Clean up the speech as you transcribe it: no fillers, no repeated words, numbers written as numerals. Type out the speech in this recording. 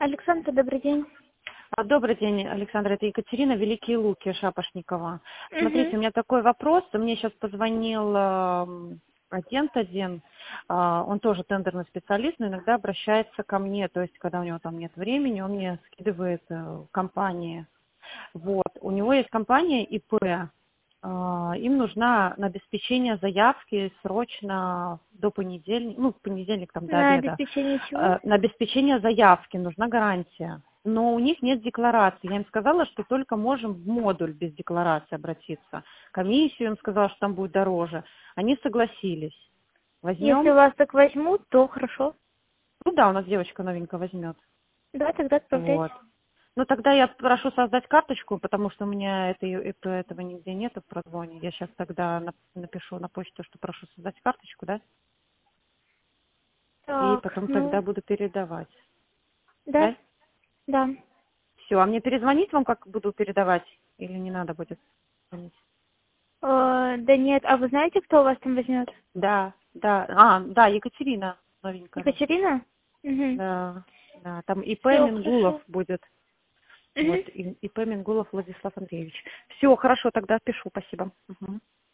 Александр, добрый день. Добрый день, Александра. Это Екатерина, Великие Луки, Шапошникова. Смотрите, Угу. у меня такой вопрос. Мне сейчас позвонил агент один, он тоже тендерный специалист, но иногда обращается ко мне, то есть когда у него там нет времени, он мне скидывает компании. Вот. У него есть компания ИП, им нужна на обеспечение заявки срочно до понедельника, в понедельник там до На обеда. обеспечение чего? На обеспечение заявки нужна гарантия. Но у них нет декларации. Я им сказала, что только можем в модуль без декларации обратиться. Комиссию им сказала, что там будет дороже. Они согласились. Если Возьмем? вас так возьмут, то хорошо. Ну да, у нас девочка новенькая возьмет. Да, тогда отправляйте. Вот. Ну тогда я прошу создать карточку, потому что у меня этого нигде нету в прозвоне. Я сейчас тогда напишу на почту, что прошу создать карточку, да? И Так, потом тогда буду передавать. да, Да? да. Все, а мне перезвонить вам, как буду передавать? Или не надо будет звонить? Да нет, а вы знаете, кто у вас там возьмет? Да, да. Да, Екатерина новенькая наша. Екатерина? Угу. Да, да. Там ИП Все, Мингулов хорошо. будет. Вот, Угу. ИП Мингулов Владислав Андреевич. Все, хорошо, тогда пишу, спасибо. Мгм.